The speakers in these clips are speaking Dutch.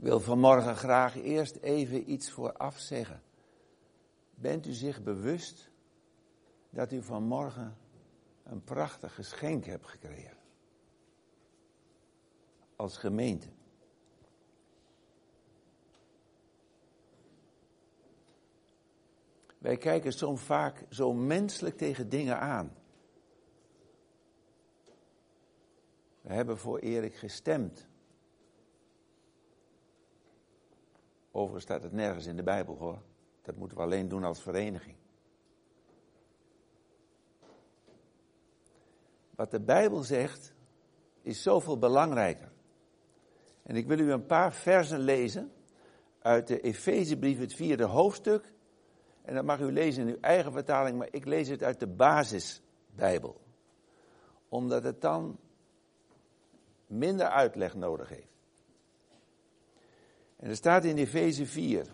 Ik wil vanmorgen graag eerst even iets vooraf zeggen. Bent u zich bewust dat u vanmorgen een prachtig geschenk hebt gekregen? Als gemeente. Wij kijken soms vaak zo menselijk tegen dingen aan. We hebben voor Erik gestemd. Overigens staat het nergens in de Bijbel hoor. Dat moeten we alleen doen als vereniging. Wat de Bijbel zegt, is zoveel belangrijker. En ik wil u een paar versen lezen uit de Efezebrief, het 4e hoofdstuk. En dat mag u lezen in uw eigen vertaling, maar ik lees het uit de basisbijbel. Omdat het dan minder uitleg nodig heeft. En er staat in Efeze 4.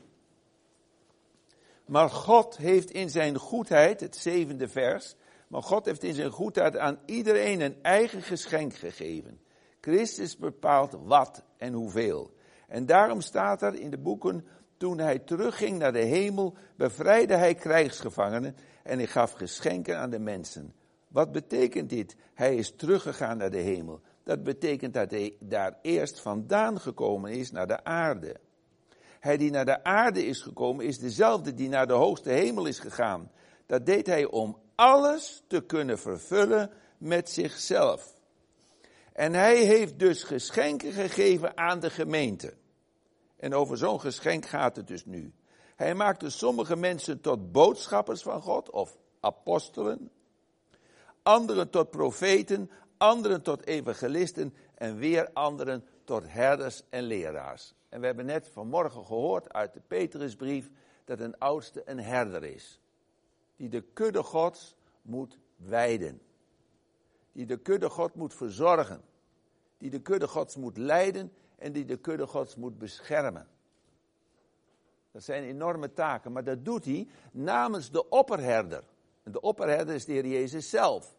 Maar God heeft in zijn goedheid, het 7e vers, maar God heeft in zijn goedheid aan iedereen een eigen geschenk gegeven. Christus bepaalt wat en hoeveel. En daarom staat er in de boeken, toen hij terugging naar de hemel, bevrijdde hij krijgsgevangenen en hij gaf geschenken aan de mensen. Wat betekent dit? Hij is teruggegaan naar de hemel. Dat betekent dat hij daar eerst vandaan gekomen is naar de aarde. Hij die naar de aarde is gekomen is dezelfde die naar de hoogste hemel is gegaan. Dat deed hij om alles te kunnen vervullen met zichzelf. En hij heeft dus geschenken gegeven aan de gemeente. En over zo'n geschenk gaat het dus nu. Hij maakte sommige mensen tot boodschappers van God of apostelen. Anderen tot profeten, anderen tot evangelisten en weer anderen tot herders en leraars. En we hebben net vanmorgen gehoord uit de Petrusbrief dat een oudste een herder is. Die de kudde Gods moet weiden. Die de kudde God moet verzorgen. Die de kudde Gods moet leiden en die de kudde Gods moet beschermen. Dat zijn enorme taken, maar dat doet hij namens de opperherder. En de opperherder is de Heer Jezus zelf.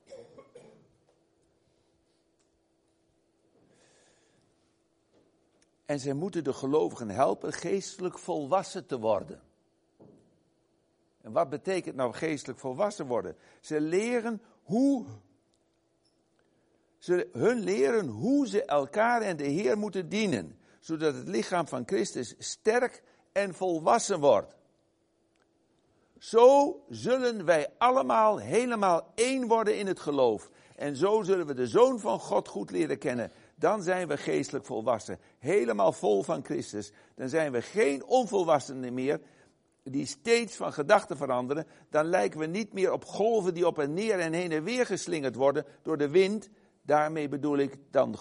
En zij moeten de gelovigen helpen geestelijk volwassen te worden. En wat betekent nou geestelijk volwassen worden? Ze leren hoe ze elkaar en de Heer moeten dienen. Zodat het lichaam van Christus sterk en volwassen wordt. Zo zullen wij allemaal helemaal één worden in het geloof. En zo zullen we de Zoon van God goed leren kennen. Dan zijn we geestelijk volwassen. Helemaal vol van Christus. Dan zijn we geen onvolwassenen meer die steeds van gedachten veranderen. Dan lijken we niet meer op golven die op en neer en heen en weer geslingerd worden door de wind. Daarmee bedoel ik, dan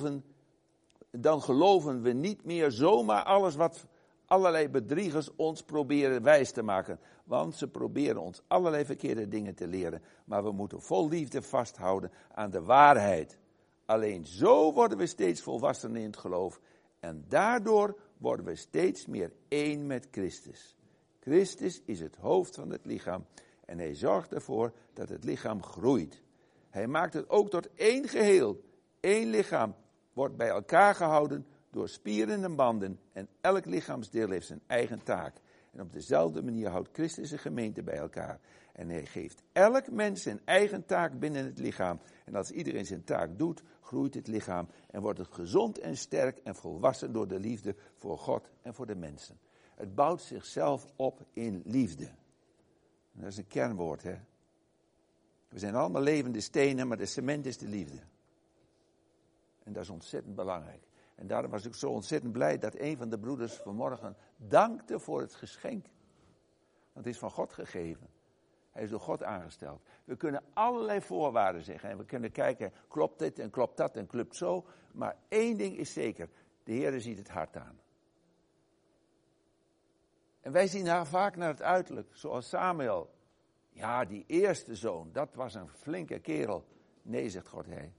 geloven we niet meer zomaar alles wat allerlei bedriegers ons proberen wijs te maken. Want ze proberen ons allerlei verkeerde dingen te leren. Maar we moeten vol liefde vasthouden aan de waarheid. Alleen zo worden we steeds volwassener in het geloof. En daardoor worden we steeds meer één met Christus. Christus is het hoofd van het lichaam. En hij zorgt ervoor dat het lichaam groeit. Hij maakt het ook tot één geheel. Eén lichaam wordt bij elkaar gehouden door spieren en banden. En elk lichaamsdeel heeft zijn eigen taak. En op dezelfde manier houdt Christus de gemeente bij elkaar. En hij geeft elk mens zijn eigen taak binnen het lichaam. En als iedereen zijn taak doet, groeit het lichaam. En wordt het gezond en sterk en volwassen door de liefde voor God en voor de mensen. Het bouwt zichzelf op in liefde. En dat is een kernwoord, hè. We zijn allemaal levende stenen, maar de cement is de liefde. En dat is ontzettend belangrijk. En daarom was ik zo ontzettend blij dat een van de broeders vanmorgen dankte voor het geschenk. Want het is van God gegeven. Hij is door God aangesteld. We kunnen allerlei voorwaarden zeggen. En we kunnen kijken, klopt dit en klopt dat en klopt zo. Maar één ding is zeker. De Heer ziet het hart aan. En wij zien vaak naar het uiterlijk. Zoals Samuel. Ja, die eerste zoon, dat was een flinke kerel. Nee, zegt God, hij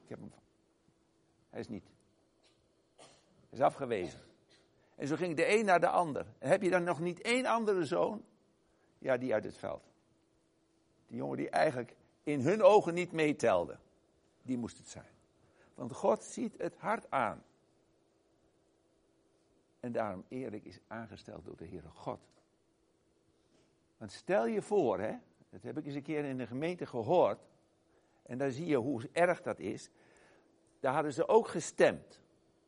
is niet. Hij is afgewezen. En zo ging de een naar de ander. En heb je dan nog niet één andere zoon? Ja, die uit het veld. Die jongen die eigenlijk in hun ogen niet meetelde. Die moest het zijn. Want God ziet het hart aan. En daarom Erik is aangesteld door de Heere God. Want stel je voor, hè, dat heb ik eens een keer in de gemeente gehoord. En daar zie je hoe erg dat is. Daar hadden ze ook gestemd.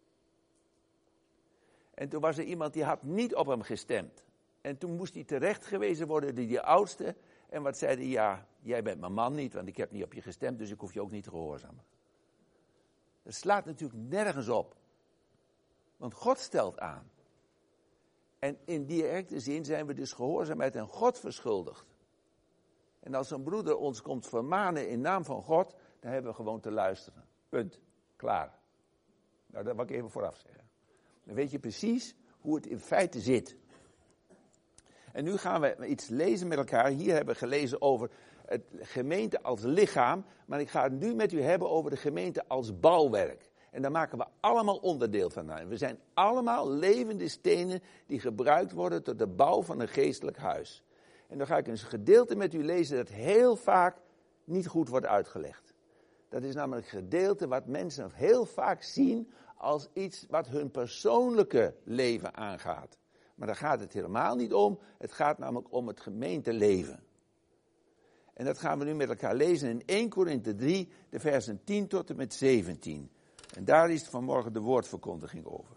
En toen was er iemand die had niet op hem gestemd. En toen moest hij terecht gewezen worden door die oudste. En wat zei hij? Ja, jij bent mijn man niet, want ik heb niet op je gestemd, dus ik hoef je ook niet te gehoorzamen. Dat slaat natuurlijk nergens op. Want God stelt aan. En in directe zin zijn we dus gehoorzaamheid aan God verschuldigd. En als een broeder ons komt vermanen in naam van God, dan hebben we gewoon te luisteren. Punt. Klaar. Nou, dat wil ik even vooraf zeggen. Dan weet je precies hoe het in feite zit. En nu gaan we iets lezen met elkaar. Hier hebben we gelezen over het gemeente als lichaam. Maar ik ga het nu met u hebben over de gemeente als bouwwerk. En daar maken we allemaal onderdeel van. We zijn allemaal levende stenen die gebruikt worden tot de bouw van een geestelijk huis. En dan ga ik een gedeelte met u lezen dat heel vaak niet goed wordt uitgelegd. Dat is namelijk een gedeelte wat mensen heel vaak zien als iets wat hun persoonlijke leven aangaat. Maar daar gaat het helemaal niet om. Het gaat namelijk om het gemeenteleven. En dat gaan we nu met elkaar lezen in 1 Korinthe 3, de versen 10 tot en met 17. En daar is vanmorgen de woordverkondiging over.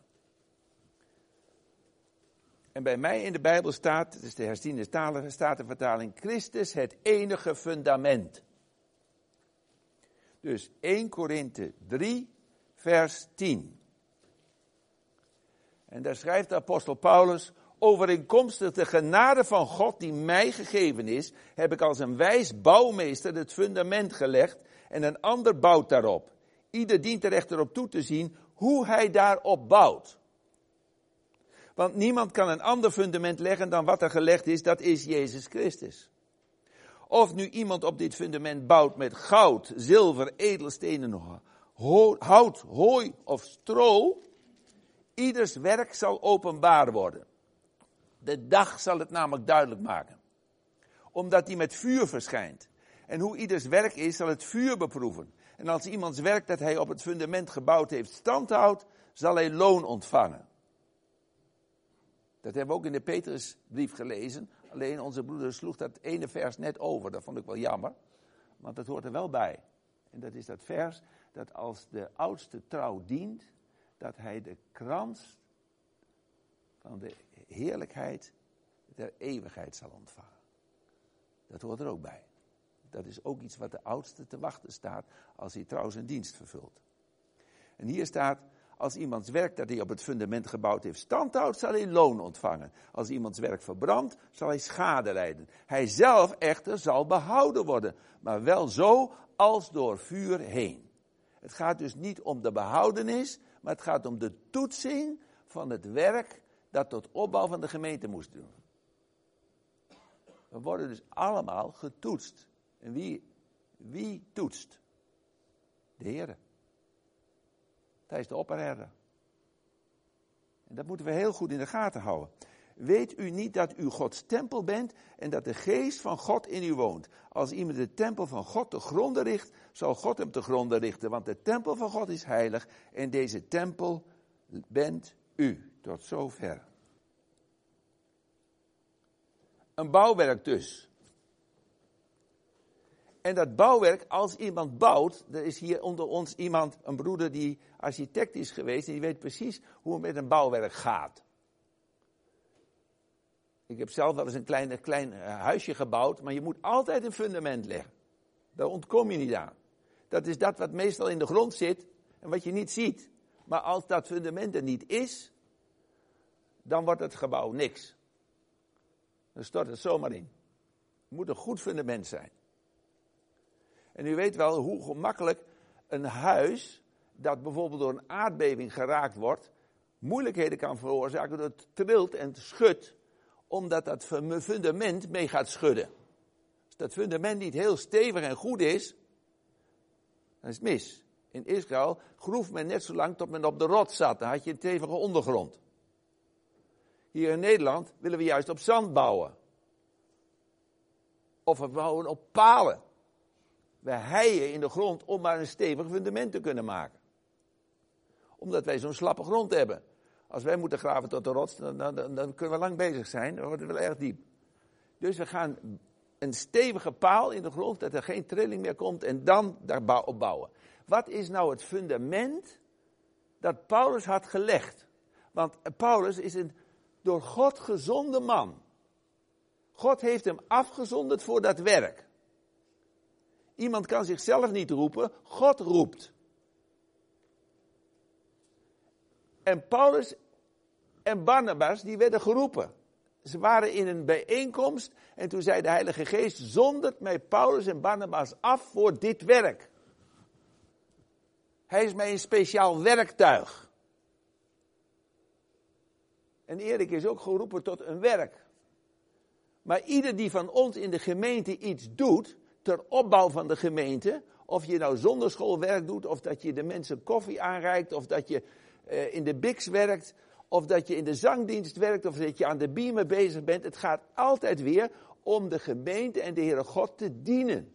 En bij mij in de Bijbel staat, het is de herziene statenvertaling, Christus het enige fundament. Dus 1 Korinthe 3, vers 10. En daar schrijft de apostel Paulus: overeenkomstig de genade van God die mij gegeven is, heb ik als een wijs bouwmeester het fundament gelegd en een ander bouwt daarop. Ieder dient er echter op toe te zien hoe hij daarop bouwt. Want niemand kan een ander fundament leggen dan wat er gelegd is, dat is Jezus Christus. Of nu iemand op dit fundament bouwt met goud, zilver, edelstenen, hout, hooi of stro, ieders werk zal openbaar worden. De dag zal het namelijk duidelijk maken. Omdat die met vuur verschijnt. En hoe ieders werk is, zal het vuur beproeven. En als iemands werk dat hij op het fundament gebouwd heeft standhoudt, zal hij loon ontvangen. Dat hebben we ook in de Petrusbrief gelezen. Alleen onze broeder sloeg dat ene vers net over. Dat vond ik wel jammer. Want dat hoort er wel bij. En dat is dat vers dat als de oudste trouw dient, dat hij de krans van de heerlijkheid der eeuwigheid zal ontvangen. Dat hoort er ook bij. Dat is ook iets wat de oudste te wachten staat als hij trouw zijn dienst vervult. En hier staat: als iemands werk dat hij op het fundament gebouwd heeft standhoudt, zal hij loon ontvangen. Als iemands werk verbrandt, zal hij schade lijden. Hij zelf echter zal behouden worden, maar wel zo als door vuur heen. Het gaat dus niet om de behoudenis, maar het gaat om de toetsing van het werk dat tot opbouw van de gemeente moest doen. We worden dus allemaal getoetst. En wie toetst? De Heere. Hij is de opperherder. En dat moeten we heel goed in de gaten houden. Weet u niet dat u Gods tempel bent en dat de geest van God in u woont? Als iemand de tempel van God te gronde richt, zal God hem te gronde richten. Want de tempel van God is heilig en deze tempel bent u. Tot zover. Een bouwwerk dus. En dat bouwwerk, als iemand bouwt, er is hier onder ons iemand, een broeder die architect is geweest en die weet precies hoe het met een bouwwerk gaat. Ik heb zelf wel eens een klein huisje gebouwd, maar je moet altijd een fundament leggen. Daar ontkom je niet aan. Dat is dat wat meestal in de grond zit en wat je niet ziet. Maar als dat fundament er niet is, dan wordt het gebouw niks. Dan stort het zomaar in. Het moet een goed fundament zijn. En u weet wel hoe gemakkelijk een huis dat bijvoorbeeld door een aardbeving geraakt wordt, moeilijkheden kan veroorzaken door het trilt en het schudt, omdat dat fundament mee gaat schudden. Als dat fundament niet heel stevig en goed is, dan is het mis. In Israël groef men net zo lang tot men op de rots zat, dan had je een stevige ondergrond. Hier in Nederland willen we juist op zand bouwen. Of we bouwen op palen. We heien in de grond om maar een stevig fundament te kunnen maken. Omdat wij zo'n slappe grond hebben. Als wij moeten graven tot de rots, dan kunnen we lang bezig zijn. Dan wordt het wel erg diep. Dus we gaan een stevige paal in de grond, dat er geen trilling meer komt en dan daarop bouwen. Wat is nou het fundament dat Paulus had gelegd? Want Paulus is een door God gezonde man. God heeft hem afgezonderd voor dat werk. Iemand kan zichzelf niet roepen, God roept. En Paulus en Barnabas, die werden geroepen. Ze waren in een bijeenkomst en toen zei de Heilige Geest, zondert mij Paulus en Barnabas af voor dit werk. Hij is mij een speciaal werktuig. En Erik is ook geroepen tot een werk. Maar ieder die van ons in de gemeente iets doet, ter opbouw van de gemeente, of je nou zonderschoolwerk doet, of dat je de mensen koffie aanreikt, of dat je in de Bix werkt, of dat je in de zangdienst werkt, of dat je aan de biemen bezig bent. Het gaat altijd weer om de gemeente en de Heere God te dienen.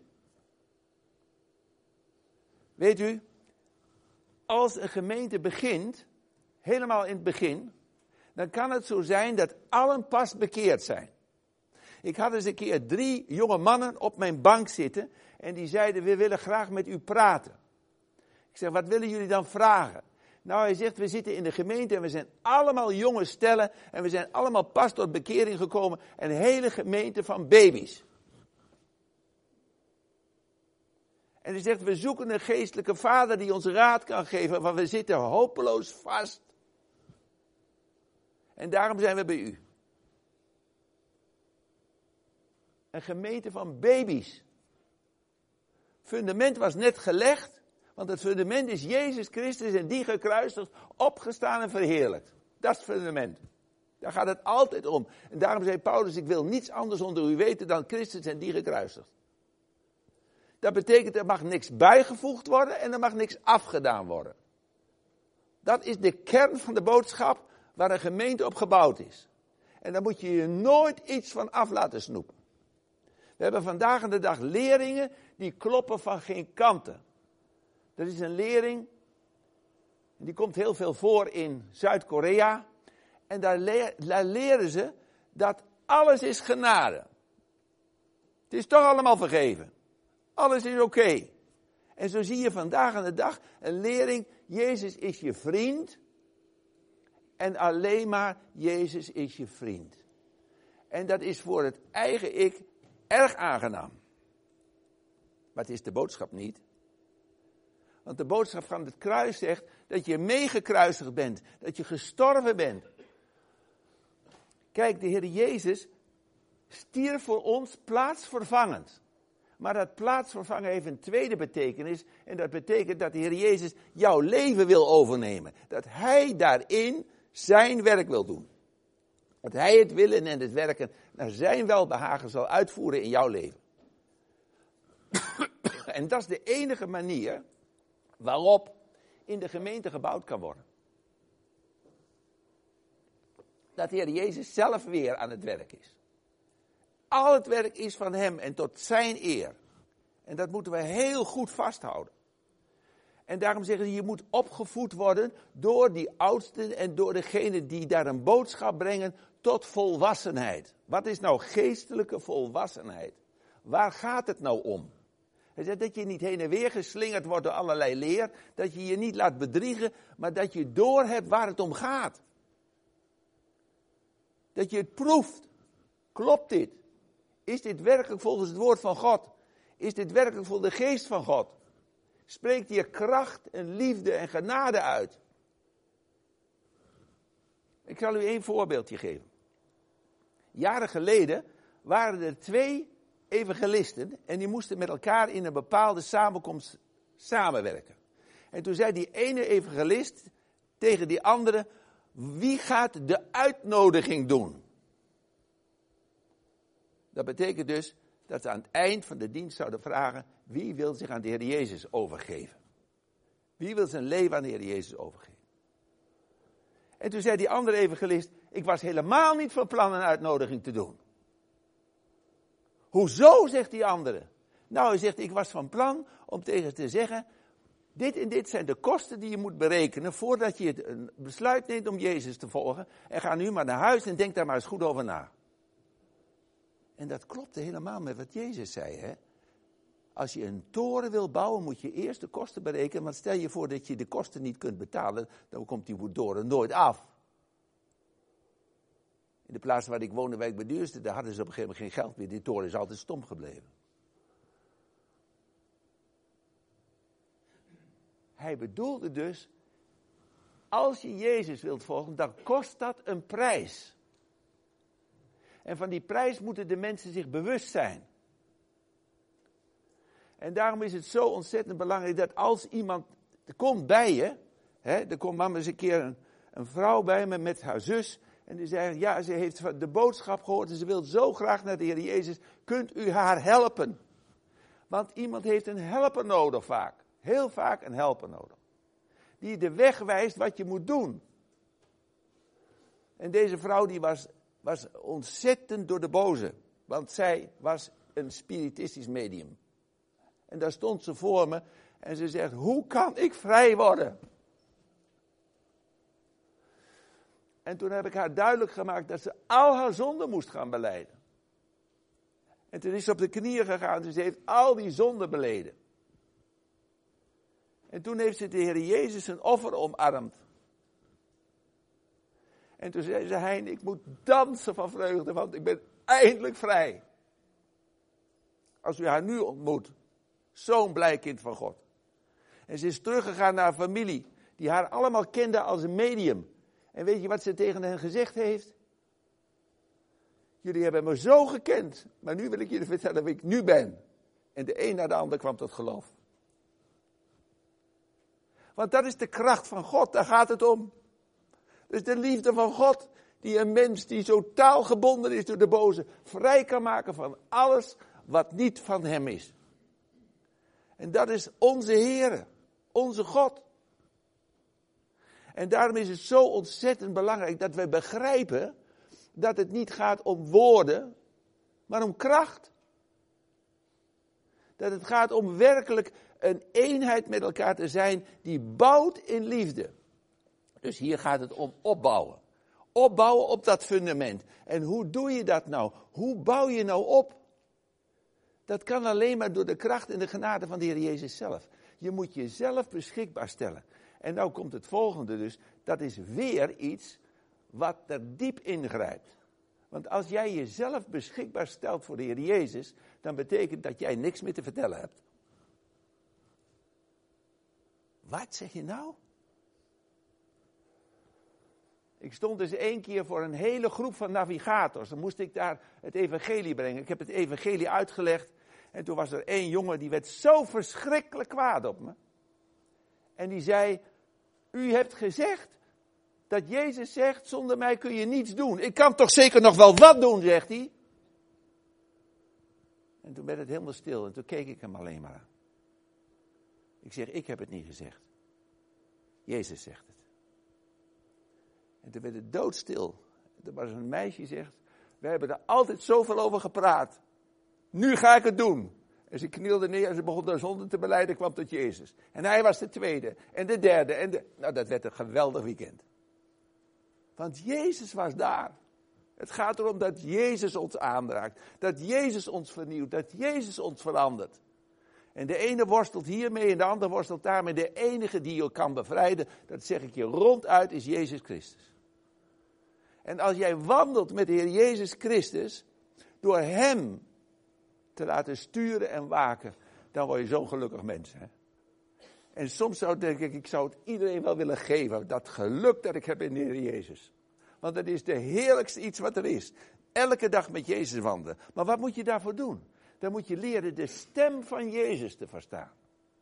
Weet u, als een gemeente begint, helemaal in het begin, dan kan het zo zijn dat allen pas bekeerd zijn. Ik had eens een keer 3 jonge mannen op mijn bank zitten en die zeiden, we willen graag met u praten. Ik zeg, wat willen jullie dan vragen? Nou, hij zegt, we zitten in de gemeente en we zijn allemaal jonge stellen en we zijn allemaal pas tot bekering gekomen. Een hele gemeente van baby's. En hij zegt, we zoeken een geestelijke vader die ons raad kan geven, want we zitten hopeloos vast. En daarom zijn we bij u. Een gemeente van baby's. Fundament was net gelegd. Want het fundament is Jezus Christus en die gekruisigd, opgestaan en verheerlijkt. Dat is het fundament. Daar gaat het altijd om. En daarom zei Paulus, ik wil niets anders onder u weten dan Christus en die gekruisigd. Dat betekent, er mag niks bijgevoegd worden en er mag niks afgedaan worden. Dat is de kern van de boodschap waar een gemeente op gebouwd is. En daar moet je je nooit iets van af laten snoepen. We hebben vandaag aan de dag leerlingen die kloppen van geen kanten. Er is een leerling, die komt heel veel voor in Zuid-Korea. En daar leren ze dat alles is genade. Het is toch allemaal vergeven. Alles is oké. En zo zie je vandaag aan de dag een leerling, Jezus is je vriend. En alleen maar Jezus is je vriend. En dat is voor het eigen ik erg aangenaam. Maar het is de boodschap niet. Want de boodschap van het kruis zegt dat je meegekruisigd bent. Dat je gestorven bent. Kijk, de Heer Jezus stierf voor ons plaatsvervangend. Maar dat plaatsvervangen heeft een tweede betekenis. En dat betekent dat de Heer Jezus jouw leven wil overnemen. Dat Hij daarin zijn werk wil doen. Dat Hij het willen en het werken naar zijn welbehagen zal uitvoeren in jouw leven. En dat is de enige manier waarop in de gemeente gebouwd kan worden. Dat de Heer Jezus zelf weer aan het werk is. Al het werk is van Hem en tot zijn eer. En dat moeten we heel goed vasthouden. En daarom zeggen ze, je moet opgevoed worden door die oudsten en door degenen die daar een boodschap brengen tot volwassenheid. Wat is nou geestelijke volwassenheid? Waar gaat het nou om? Hij zegt dat je niet heen en weer geslingerd wordt door allerlei leer, dat je je niet laat bedriegen, maar dat je doorhebt waar het om gaat. Dat je het proeft. Klopt dit? Is dit werkelijk volgens het woord van God? Is dit werkelijk voor de geest van God? Spreekt hier kracht en liefde en genade uit? Ik zal u 1 voorbeeldje geven. Jaren geleden waren er 2 evangelisten en die moesten met elkaar in een bepaalde samenkomst samenwerken. En toen zei die ene evangelist tegen die andere, wie gaat de uitnodiging doen? Dat betekent dus dat ze aan het eind van de dienst zouden vragen, wie wil zich aan de Heer Jezus overgeven? Wie wil zijn leven aan de Heer Jezus overgeven? En toen zei die andere evangelist, ik was helemaal niet van plan een uitnodiging te doen. Hoezo, zegt die andere? Nou, hij zegt, ik was van plan om tegen te zeggen, Dit en dit zijn de kosten die je moet berekenen voordat je een besluit neemt om Jezus te volgen. En ga nu maar naar huis en denk daar maar eens goed over na. En dat klopte helemaal met wat Jezus zei, hè. Als je een toren wil bouwen, moet je eerst de kosten berekenen. Want stel je voor dat je de kosten niet kunt betalen, dan komt die toren nooit af. In de plaats waar ik woonde, waar ik beduurste, daar hadden ze op een gegeven moment geen geld meer. Die toren is altijd stom gebleven. Hij bedoelde dus, als je Jezus wilt volgen, dan kost dat een prijs. En van die prijs moeten de mensen zich bewust zijn. En daarom is het zo ontzettend belangrijk dat als iemand komt bij je, hè, er komt maar eens een keer een vrouw bij me met haar zus, en die zei, ja, ze heeft de boodschap gehoord en ze wil zo graag naar de Heer Jezus, kunt u haar helpen? Want iemand heeft een helper nodig vaak, heel vaak een helper nodig. Die de weg wijst wat je moet doen. En deze vrouw die was ontzettend door de boze, want zij was een spiritistisch medium. En daar stond ze voor me en ze zegt, hoe kan ik vrij worden? En toen heb ik haar duidelijk gemaakt dat ze al haar zonden moest gaan belijden. En toen is ze op de knieën gegaan en ze heeft al die zonden beleden. En toen heeft ze de Heer Jezus een offer omarmd. En toen zei ze, Hein, ik moet dansen van vreugde, want ik ben eindelijk vrij. Als u haar nu ontmoet, zo'n blij kind van God. En ze is teruggegaan naar haar familie, die haar allemaal kende als een medium. En weet je wat ze tegen hen gezegd heeft? Jullie hebben me zo gekend, maar nu wil ik jullie vertellen wie ik nu ben. En de een na de ander kwam tot geloof. Want dat is de kracht van God, daar gaat het om. Dus de liefde van God, die een mens die zo taalgebonden is door de boze, vrij kan maken van alles wat niet van hem is. En dat is onze Heere, onze God. En daarom is het zo ontzettend belangrijk dat we begrijpen dat het niet gaat om woorden, maar om kracht. Dat het gaat om werkelijk een eenheid met elkaar te zijn die bouwt in liefde. Dus hier gaat het om opbouwen. Opbouwen op dat fundament. En hoe doe je dat nou? Hoe bouw je nou op? Dat kan alleen maar door de kracht en de genade van de Heer Jezus zelf. Je moet jezelf beschikbaar stellen. En nou komt het volgende dus. Dat is weer iets wat er diep ingrijpt. Want als jij jezelf beschikbaar stelt voor de Heer Jezus, dan betekent dat jij niks meer te vertellen hebt. Wat zeg je nou? Ik stond dus 1 keer voor een hele groep van navigators. Dan moest ik daar het evangelie brengen. Ik heb het evangelie uitgelegd. En toen was er 1 jongen die werd zo verschrikkelijk kwaad op me. En die zei, u hebt gezegd dat Jezus zegt, zonder mij kun je niets doen. Ik kan toch zeker nog wel wat doen, zegt hij. En toen werd het helemaal stil en toen keek ik hem alleen maar aan. Ik zeg, ik heb het niet gezegd. Jezus zegt het. En toen werd het doodstil. Er was een meisje die zegt, we hebben er altijd zoveel over gepraat. Nu ga ik het doen. En ze knielde neer en ze begon de zonde te belijden, kwam tot Jezus. En hij was de tweede en de derde. Nou, dat werd een geweldig weekend. Want Jezus was daar. Het gaat erom dat Jezus ons aanraakt. Dat Jezus ons vernieuwt. Dat Jezus ons verandert. En de ene worstelt hiermee en de ander worstelt daarmee. De enige die je kan bevrijden, dat zeg ik je ronduit, is Jezus Christus. En als jij wandelt met de Heer Jezus Christus, door Hem te laten sturen en waken, dan word je zo'n gelukkig mens. Hè? En soms denk ik zou het iedereen wel willen geven, dat geluk dat ik heb in de Heer Jezus. Want dat is de heerlijkste iets wat er is. Elke dag met Jezus wandelen. Maar wat moet je daarvoor doen? Dan moet je leren de stem van Jezus te verstaan.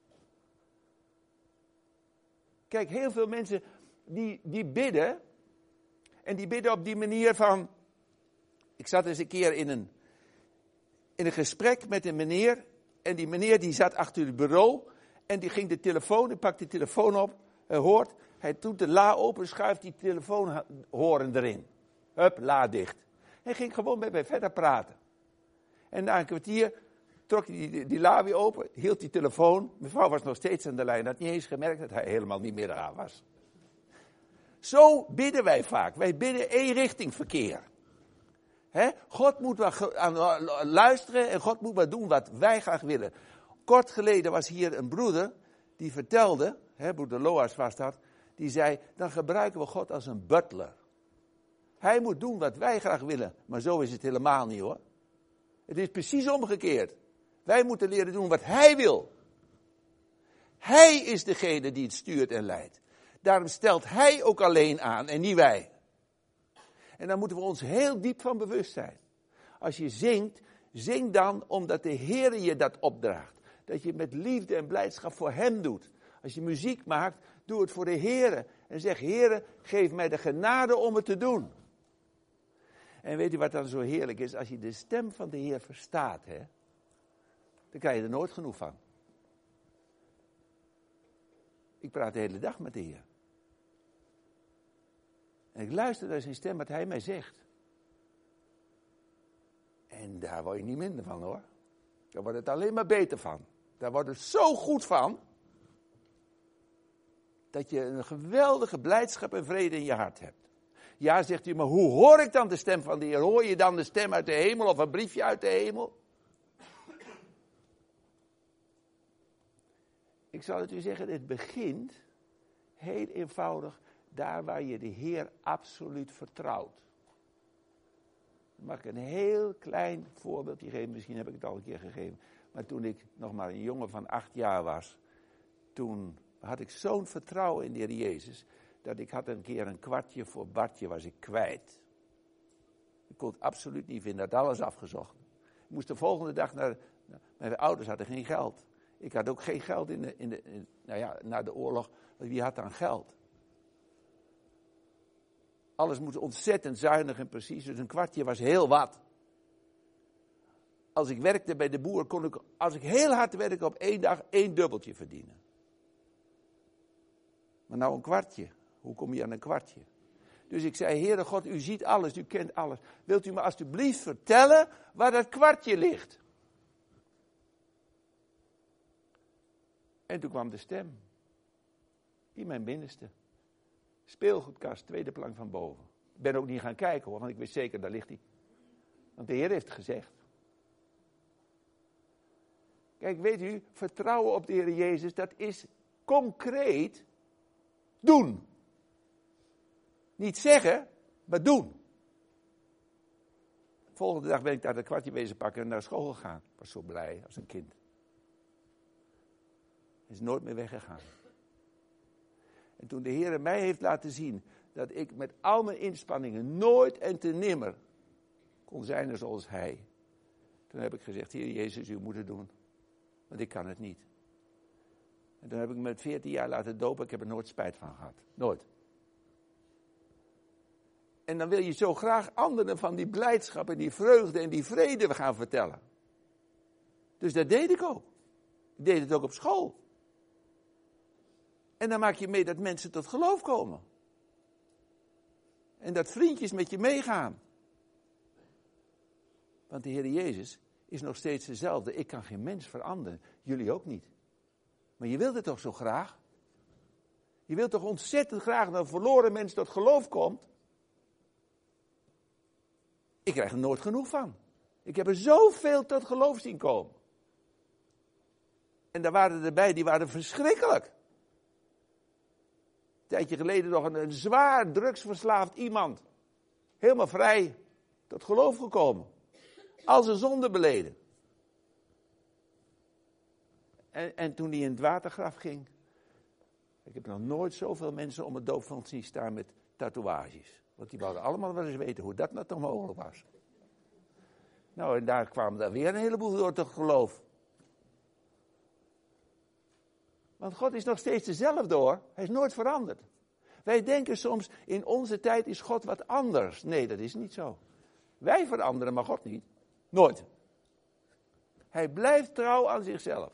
Kijk, heel veel mensen die bidden. En die bidden op die manier van. Ik zat eens een keer in een gesprek met een meneer. En die meneer die zat achter het bureau. En die ging die pakt de telefoon op. Hij hoort. Hij doet de la open, schuift die telefoonhoren erin. Hup, la dicht. Hij ging gewoon met mij verder praten. En na een kwartier trok hij die la weer open, hield die telefoon. Mevrouw was nog steeds aan de lijn, had niet eens gemerkt dat hij helemaal niet meer daar was. Zo bidden wij vaak. Wij bidden één richting verkeer. God moet aan luisteren en God moet maar doen wat wij graag willen. Kort geleden was hier een broeder die vertelde, broeder Loas was dat, die zei, dan gebruiken we God als een butler. Hij moet doen wat wij graag willen, maar zo is het helemaal niet hoor. Het is precies omgekeerd. Wij moeten leren doen wat hij wil. Hij is degene die het stuurt en leidt. Daarom stelt hij ook alleen aan en niet wij. En daar moeten we ons heel diep van bewust zijn. Als je zingt, zing dan omdat de Heer je dat opdraagt. Dat je het met liefde en blijdschap voor hem doet. Als je muziek maakt, doe het voor de Heer. En zeg, Heer, geef mij de genade om het te doen. En weet u wat dan zo heerlijk is? Als je de stem van de Heer verstaat, dan krijg je er nooit genoeg van. Ik praat de hele dag met de Heer. En ik luister naar zijn stem, wat hij mij zegt. En daar word je niet minder van hoor. Daar wordt het alleen maar beter van. Daar wordt het zo goed van. Dat je een geweldige blijdschap en vrede in je hart hebt. Ja, zegt u, maar hoe hoor ik dan de stem van de Heer? Hoor je dan de stem uit de hemel of een briefje uit de hemel? Ik zal het u zeggen, het begint heel eenvoudig daar waar je de Heer absoluut vertrouwt. Mag ik een heel klein voorbeeldje geven, misschien heb ik het al een keer gegeven. Maar toen ik nog maar een jongen van 8 jaar was, toen had ik zo'n vertrouwen in de Heer Jezus, dat ik had een keer een kwartje voor Bartje was ik kwijt. Ik kon het absoluut niet vinden, had alles afgezocht. Ik moest de volgende dag mijn ouders hadden geen geld. Ik had ook geen geld na de oorlog, wie had dan geld? Alles moest ontzettend zuinig en precies, dus een kwartje was heel wat. Als ik werkte bij de boer, kon ik, als ik heel hard werkte, op 1 dag 1 dubbeltje verdienen. Maar nou een kwartje, hoe kom je aan een kwartje? Dus ik zei, Heere God, u ziet alles, u kent alles. Wilt u me alstublieft vertellen waar dat kwartje ligt? En toen kwam de stem. In mijn binnenste. Speelgoedkast, tweede plank van boven. Ik ben ook niet gaan kijken hoor, want ik wist zeker, daar ligt hij. Want de Heer heeft gezegd. Kijk, weet u, vertrouwen op de Heer Jezus, dat is concreet doen. Niet zeggen, maar doen. Volgende dag ben ik daar dat kwartje wezen pakken en naar school gegaan. Ik was zo blij als een kind. Hij is nooit meer weggegaan. En toen de Heer mij heeft laten zien dat ik met al mijn inspanningen nooit en te nimmer kon zijn zoals Hij. Toen heb ik gezegd, Heer Jezus, u moet het doen. Want ik kan het niet. En toen heb ik me met 14 jaar laten dopen. Ik heb er nooit spijt van gehad. Nooit. En dan wil je zo graag anderen van die blijdschap en die vreugde en die vrede gaan vertellen. Dus dat deed ik ook. Ik deed het ook op school. En dan maak je mee dat mensen tot geloof komen. En dat vriendjes met je meegaan. Want de Heer Jezus is nog steeds dezelfde. Ik kan geen mens veranderen. Jullie ook niet. Maar je wilt het toch zo graag? Je wilt toch ontzettend graag dat een verloren mens tot geloof komt? Ik krijg er nooit genoeg van. Ik heb er zoveel tot geloof zien komen. En daar waren erbij, die waren verschrikkelijk. Een tijdje geleden nog een zwaar drugsverslaafd iemand. Helemaal vrij tot geloof gekomen. Al zijn zonde beleden. En toen hij in het watergraf ging. Ik heb nog nooit zoveel mensen om het doopvond zien staan met tatoeages. Want die wilden allemaal wel eens weten hoe dat nou toch mogelijk was. Nou, en daar kwamen er weer een heleboel door tot geloof. Want God is nog steeds dezelfde hoor. Hij is nooit veranderd. Wij denken soms, in onze tijd is God wat anders. Nee, dat is niet zo. Wij veranderen, maar God niet. Nooit. Hij blijft trouw aan zichzelf.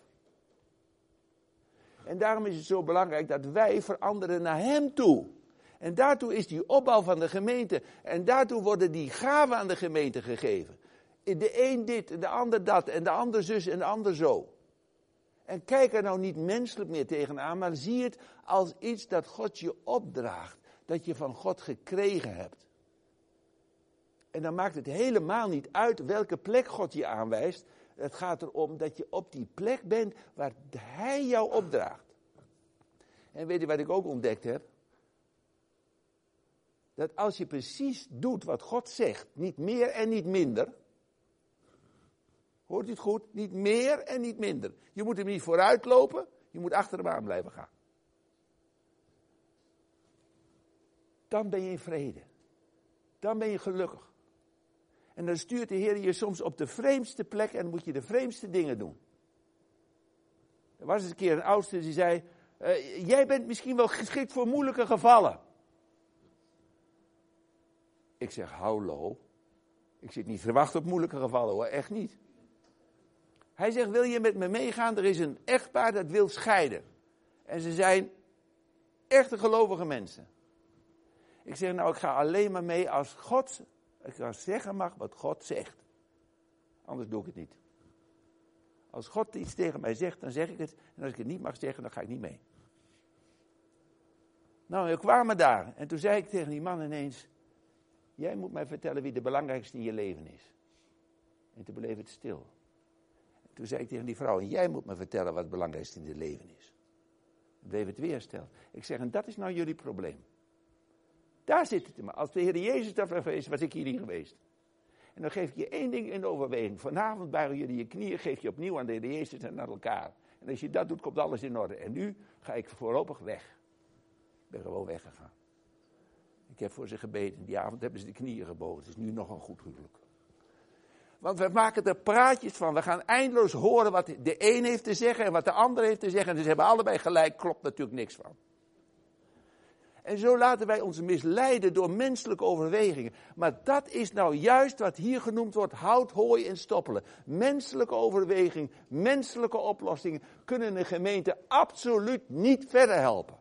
En daarom is het zo belangrijk dat wij veranderen naar hem toe. En daartoe is die opbouw van de gemeente. En daartoe worden die gaven aan de gemeente gegeven. De een dit, en de ander dat, en de ander zus en de ander zo. En kijk er nou niet menselijk meer tegenaan, maar zie het als iets dat God je opdraagt. Dat je van God gekregen hebt. En dan maakt het helemaal niet uit welke plek God je aanwijst. Het gaat erom dat je op die plek bent waar Hij jou opdraagt. En weet je wat ik ook ontdekt heb? Dat als je precies doet wat God zegt, niet meer en niet minder. Hoort u het goed? Niet meer en niet minder. Je moet hem niet vooruit lopen, je moet achter hem aan blijven gaan. Dan ben je in vrede. Dan ben je gelukkig. En dan stuurt de Heer je soms op de vreemdste plek en dan moet je de vreemdste dingen doen. Er was eens een keer een oudste die zei, jij bent misschien wel geschikt voor moeilijke gevallen. Ik zeg, hallo. Ik zit niet te wachten op moeilijke gevallen hoor, echt niet. Hij zegt, wil je met me meegaan? Er is een echtpaar dat wil scheiden. En ze zijn echte gelovige mensen. Ik zeg, nou ik ga alleen maar mee als God, ik ga zeggen mag wat God zegt. Anders doe ik het niet. Als God iets tegen mij zegt, dan zeg ik het. En als ik het niet mag zeggen, dan ga ik niet mee. Nou, we kwamen daar. En toen zei ik tegen die man ineens, jij moet mij vertellen wie de belangrijkste in je leven is. En toen bleef het stil. En toen zei ik tegen die vrouw, en jij moet me vertellen wat het belangrijkste in je leven is. Dan bleef het weer stil. Ik zeg, en dat is nou jullie probleem. Daar zit het in. Als de Heer Jezus daar geweest, was ik hier niet geweest. En dan geef ik je één ding in de overweging. Vanavond buigen jullie je knieën, geef je opnieuw aan de Heer Jezus en aan elkaar. En als je dat doet, komt alles in orde. En nu ga ik voorlopig weg. Ik ben gewoon weggegaan. Ik heb voor ze gebeden. Die avond hebben ze de knieën gebogen. Het is nu nog een goed huwelijk. Want we maken er praatjes van. We gaan eindeloos horen wat de een heeft te zeggen en wat de ander heeft te zeggen. En ze hebben allebei gelijk, klopt natuurlijk niks van. En zo laten wij ons misleiden door menselijke overwegingen. Maar dat is nou juist wat hier genoemd wordt hout, hooi en stoppelen. Menselijke overweging, menselijke oplossingen kunnen een gemeente absoluut niet verder helpen.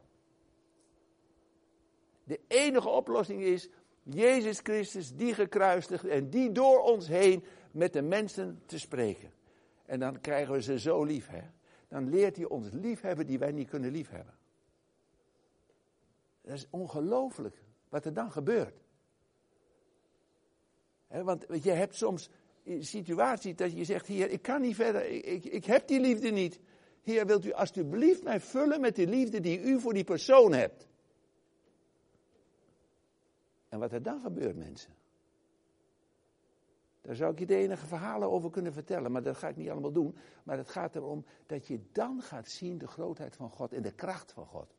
De enige oplossing is Jezus Christus, die gekruisigd en die door ons heen met de mensen te spreken. En dan krijgen we ze zo lief, hè. Dan leert hij ons liefhebben die wij niet kunnen liefhebben. Dat is ongelooflijk wat er dan gebeurt. Want je hebt soms situaties dat je zegt, Heer, ik kan niet verder, ik heb die liefde niet. Heer, wilt u alsjeblieft mij vullen met die liefde die u voor die persoon hebt. En wat er dan gebeurt, mensen. Daar zou ik je de enige verhalen over kunnen vertellen, maar dat ga ik niet allemaal doen. Maar het gaat erom dat je dan gaat zien de grootheid van God en de kracht van God.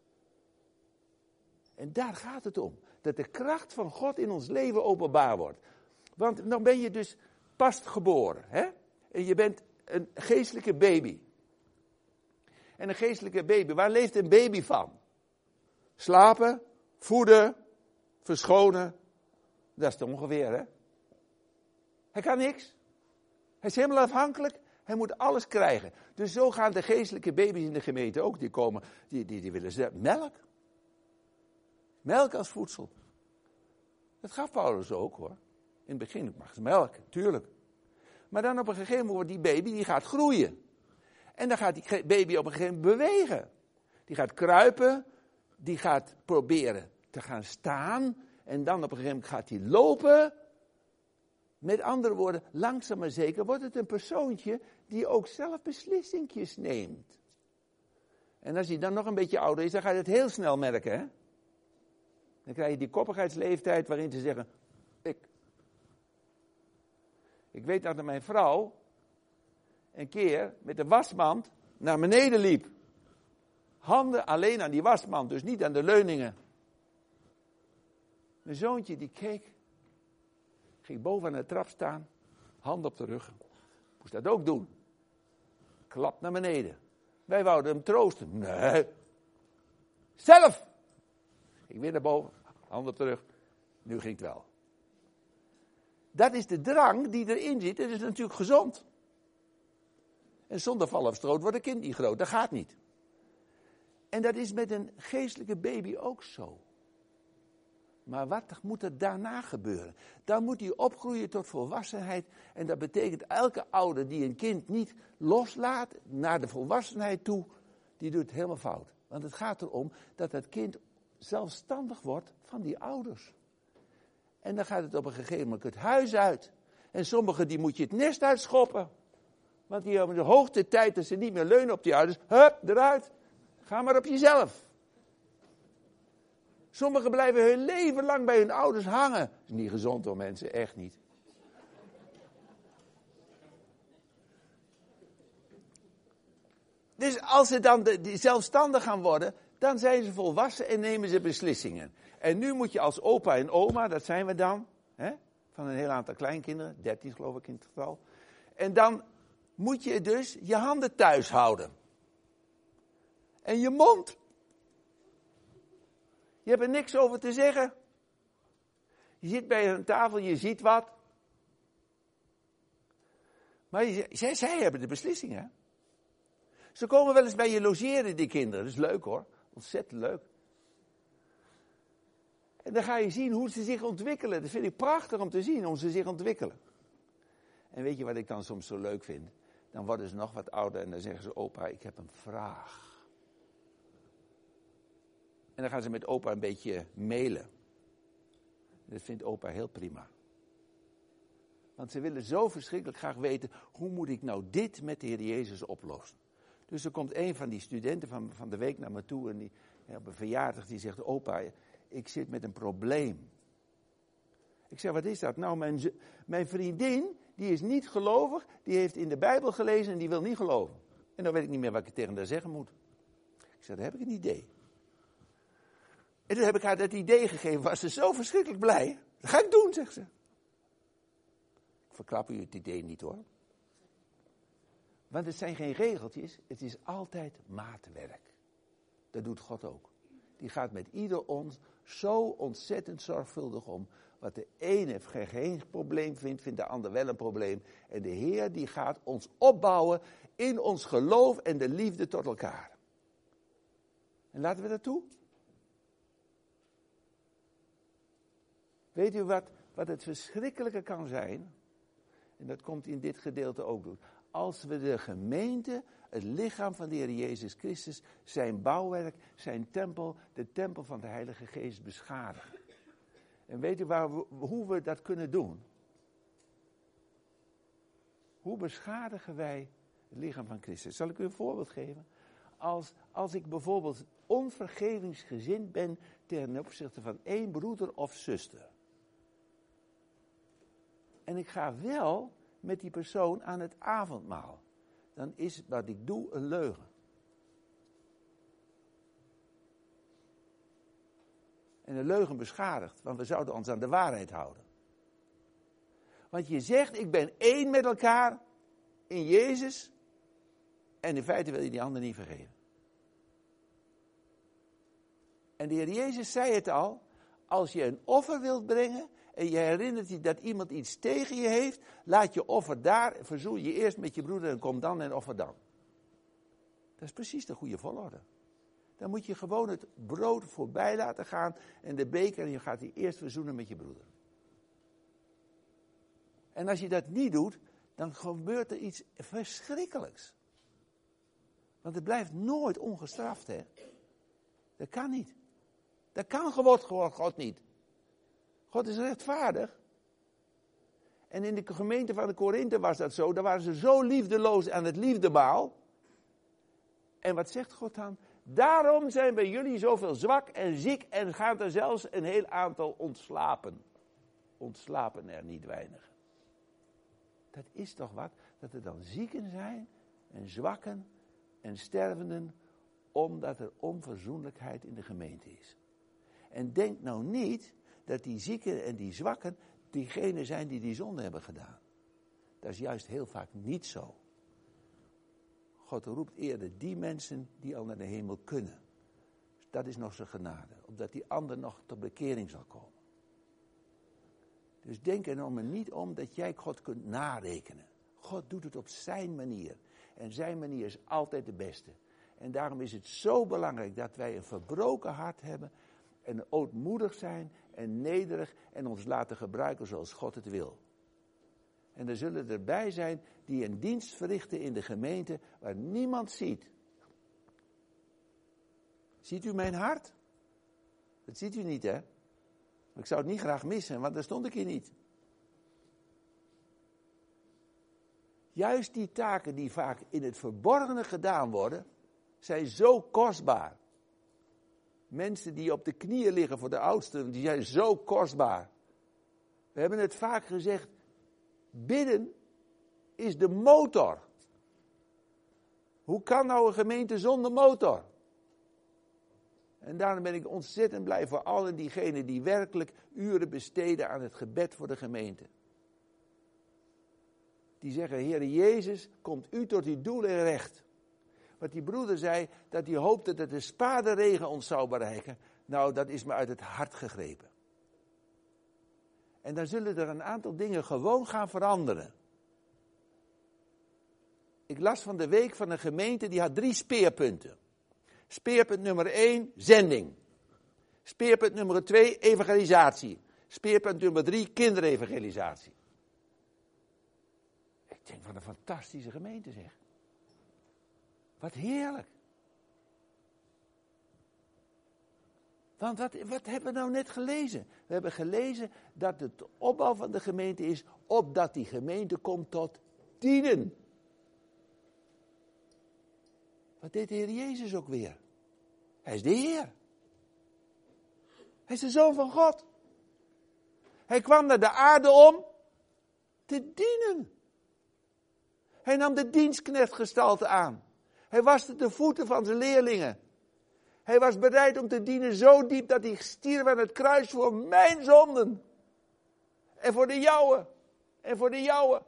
En daar gaat het om. Dat de kracht van God in ons leven openbaar wordt. Want dan ben je dus pas geboren. Hè? En je bent een geestelijke baby. En een geestelijke baby, waar leeft een baby van? Slapen, voeden, verschonen. Dat is het ongeveer, hè? Hij kan niks. Hij is helemaal afhankelijk. Hij moet alles krijgen. Dus zo gaan de geestelijke baby's in de gemeente ook. Die komen, die willen melk. Melk als voedsel. Dat gaf Paulus ook, hoor. In het begin mag ze melk, tuurlijk. Maar dan op een gegeven moment wordt die baby, die gaat groeien. En dan gaat die baby op een gegeven moment bewegen. Die gaat kruipen, die gaat proberen te gaan staan. En dan op een gegeven moment gaat hij lopen. Met andere woorden, langzaam maar zeker wordt het een persoontje die ook zelf beslissingjes neemt. En als hij dan nog een beetje ouder is, dan ga je het heel snel merken, hè. Dan krijg je die koppigheidsleeftijd waarin ze zeggen, ik weet dat mijn vrouw een keer met de wasmand naar beneden liep. Handen alleen aan die wasmand, dus niet aan de leuningen. Mijn zoontje die keek, ging boven aan de trap staan, hand op de rug. Moest dat ook doen. Klap naar beneden. Wij wouden hem troosten. Nee. Zelf! Ik weer naar boven, hand op de rug. Nu ging het wel. Dat is de drang die erin zit. Dat is natuurlijk gezond. En zonder val of stoot wordt een kind niet groot. Dat gaat niet. En dat is met een geestelijke baby ook zo. Maar wat moet er daarna gebeuren? Dan moet hij opgroeien tot volwassenheid. En dat betekent elke ouder die een kind niet loslaat naar de volwassenheid toe, die doet het helemaal fout. Want het gaat erom dat het kind zelfstandig wordt van die ouders. En dan gaat het op een gegeven moment het huis uit. En sommigen die moet je het nest uitschoppen. Want die hebben de hoogte tijd dat ze niet meer leunen op die ouders. Hup, eruit. Ga maar op jezelf. Sommigen blijven hun leven lang bij hun ouders hangen. Dat is niet gezond hoor mensen, echt niet. Dus als ze dan zelfstandig gaan worden, dan zijn ze volwassen en nemen ze beslissingen. En nu moet je als opa en oma, dat zijn we dan, van een heel aantal kleinkinderen, 13 geloof ik in het geval. En dan moet je dus je handen thuis houden. En je mond. Je hebt er niks over te zeggen. Je zit bij een tafel, je ziet wat. Maar zij hebben de beslissing, hè. Ze komen wel eens bij je logeren, die kinderen. Dat is leuk hoor, ontzettend leuk. En dan ga je zien hoe ze zich ontwikkelen. Dat vind ik prachtig om te zien, hoe ze zich ontwikkelen. En weet je wat ik dan soms zo leuk vind? Dan worden ze nog wat ouder en dan zeggen ze, opa, ik heb een vraag. En dan gaan ze met opa een beetje mailen. Dat vindt opa heel prima. Want ze willen zo verschrikkelijk graag weten, hoe moet ik nou dit met de Heer Jezus oplossen? Dus er komt een van die studenten van de week naar me toe en die op een verjaardag die zegt, opa, ik zit met een probleem. Ik zeg, wat is dat? Nou, mijn vriendin, die is niet gelovig, die heeft in de Bijbel gelezen en die wil niet geloven. En dan weet ik niet meer wat ik tegen haar zeggen moet. Ik zeg, dan heb ik een idee. En toen heb ik haar dat idee gegeven, was ze zo verschrikkelijk blij. Dat ga ik doen, zegt ze. Ik verklap u het idee niet hoor. Want het zijn geen regeltjes, het is altijd maatwerk. Dat doet God ook. Die gaat met ieder ons zo ontzettend zorgvuldig om. Wat de ene geen probleem vindt de ander wel een probleem. En de Heer die gaat ons opbouwen in ons geloof en de liefde tot elkaar. En laten we dat toe. Weet u wat het verschrikkelijke kan zijn? En dat komt in dit gedeelte ook doen. Als we de gemeente, het lichaam van de Heer Jezus Christus, zijn bouwwerk, zijn tempel, de tempel van de Heilige Geest beschadigen. En weet u hoe we dat kunnen doen? Hoe beschadigen wij het lichaam van Christus? Zal ik u een voorbeeld geven? Als ik bijvoorbeeld onvergevingsgezind ben ten opzichte van één broeder of zuster. En ik ga wel met die persoon aan het avondmaal. Dan is wat ik doe een leugen. En een leugen beschadigt, want we zouden ons aan de waarheid houden. Want je zegt, ik ben één met elkaar in Jezus. En in feite wil je die ander niet vergeven. En de Heer Jezus zei het al, als je een offer wilt brengen en je herinnert je dat iemand iets tegen je heeft, laat je offer daar, verzoen je eerst met je broeder en kom dan en offer dan. Dat is precies de goede volgorde. Dan moet je gewoon het brood voorbij laten gaan en de beker en je gaat die eerst verzoenen met je broeder. En als je dat niet doet, dan gebeurt er iets verschrikkelijks. Want het blijft nooit ongestraft, hè. Dat kan niet. Dat kan gewoon God niet. God is rechtvaardig. En in de gemeente van de Korinthe was dat zo. Daar waren ze zo liefdeloos aan het liefdemaal. En wat zegt God dan? Daarom zijn bij jullie zoveel zwak en ziek en gaat er zelfs een heel aantal ontslapen. Ontslapen er niet weinig. Dat is toch wat? Dat er dan zieken zijn en zwakken en stervenden, omdat er onverzoenlijkheid in de gemeente is. En denk nou niet dat die zieken en die zwakken diegenen zijn die zonde hebben gedaan. Dat is juist heel vaak niet zo. God roept eerder die mensen die al naar de hemel kunnen. Dat is nog zijn genade, opdat die ander nog tot bekering zal komen. Dus denk er nou maar niet om dat jij God kunt narekenen. God doet het op zijn manier. En zijn manier is altijd de beste. En daarom is het zo belangrijk dat wij een verbroken hart hebben En ootmoedig zijn en nederig en ons laten gebruiken zoals God het wil. En er zullen erbij zijn die een dienst verrichten in de gemeente waar niemand ziet. Ziet u mijn hart? Dat ziet u niet, hè? Maar ik zou het niet graag missen, want daar stond ik hier niet. Juist die taken die vaak in het verborgene gedaan worden, zijn zo kostbaar. Mensen die op de knieën liggen voor de oudsten, die zijn zo kostbaar. We hebben het vaak gezegd, bidden is de motor. Hoe kan nou een gemeente zonder motor? En daarom ben ik ontzettend blij voor allen diegenen die werkelijk uren besteden aan het gebed voor de gemeente. Die zeggen, Heere Jezus, komt u tot uw doel en recht. Wat die broeder zei, dat hij hoopte dat de spadenregen ons zou bereiken. Nou, dat is me uit het hart gegrepen. En dan zullen er een aantal dingen gewoon gaan veranderen. Ik las van de week van een gemeente, die had 3 speerpunten. Speerpunt nummer 1, zending. Speerpunt nummer 2, evangelisatie. Speerpunt nummer 3, kinderevangelisatie. Ik denk, wat een fantastische gemeente zeg. Wat heerlijk. Want wat hebben we nou net gelezen? We hebben gelezen dat het opbouw van de gemeente is, opdat die gemeente komt tot dienen. Wat deed de Heer Jezus ook weer? Hij is de Heer. Hij is de Zoon van God. Hij kwam naar de aarde om te dienen. Hij nam de dienstknechtgestalte aan. Hij waste de voeten van zijn leerlingen. Hij was bereid om te dienen zo diep dat hij stierf aan het kruis voor mijn zonden. En voor de jouwe. En voor de jouwe.